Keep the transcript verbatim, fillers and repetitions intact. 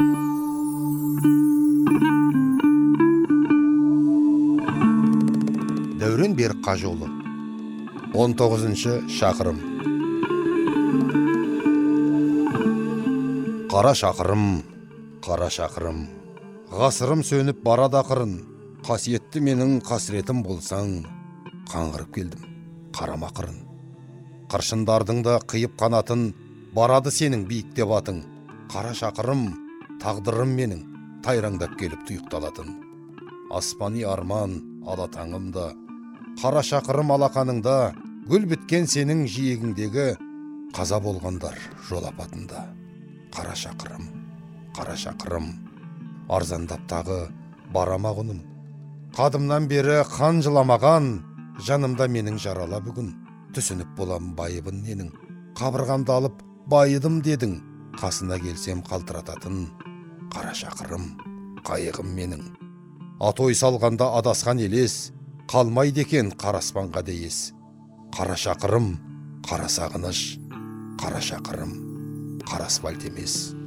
Дәурен Берік Қажыұлы. он тоғызыншы шақырым. Қара шақырым, қара шақырым, ғасырым сөніп барады ақырын. Қасиетті менің қасіретім болсаң, қаңғырып келдім, қарама қырын. Қыршындардың да қиып қанатын, барады сенің биіктеп атың. Қара шақырым, тағдырым менің, тайраңдап келіп тұйықталатын. Аспани арман алатаңымда, қара шақырым алақаныңда, гүл біткен сенің жиегіңдегі қаза болғандар жол апатында. Қара шақырым, қара шақырым, арзандап тағы барама құным. Қадымнан бері қан жыламаған, жанымда менің жарала бүгін. Түсініп болам байыбын ненің, қабырғамды алып байыдым дедің. Қасына келсем қалтырататын, қара шақырым, қайығым менің. Атой салғанда адасқан елес, қалмайды екен қара аспанға дейіз. Қара шақырым, қара сағыныш, қара шақырым, қара асфальт емес.